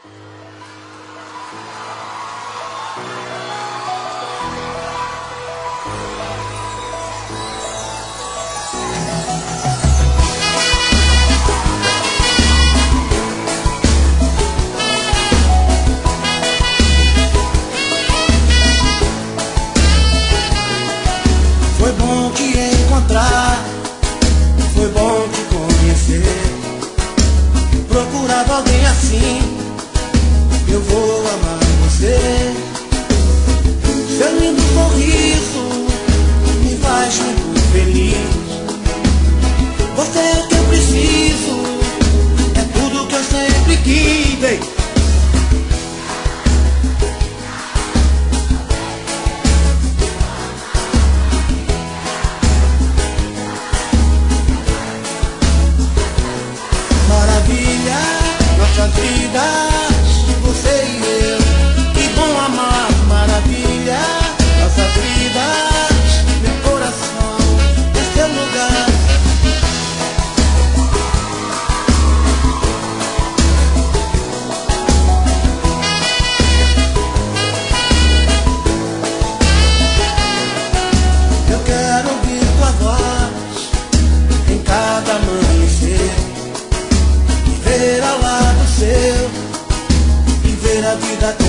Foi bom te encontrar, foi bom te conhecer. Procurava alguém assim, eu vou amar você. Seu lindo sorriso me faz muito feliz. Você é o que eu preciso, é tudo que eu sempre quis, ei. Maravilha, nossas vidas, você e eu. Que bom amar, maravilha, nossas vidas. Meu coração é seu lugar. Eu quero ouvir tua voz em cada amanhecer, ver ao lado seu e ver a vida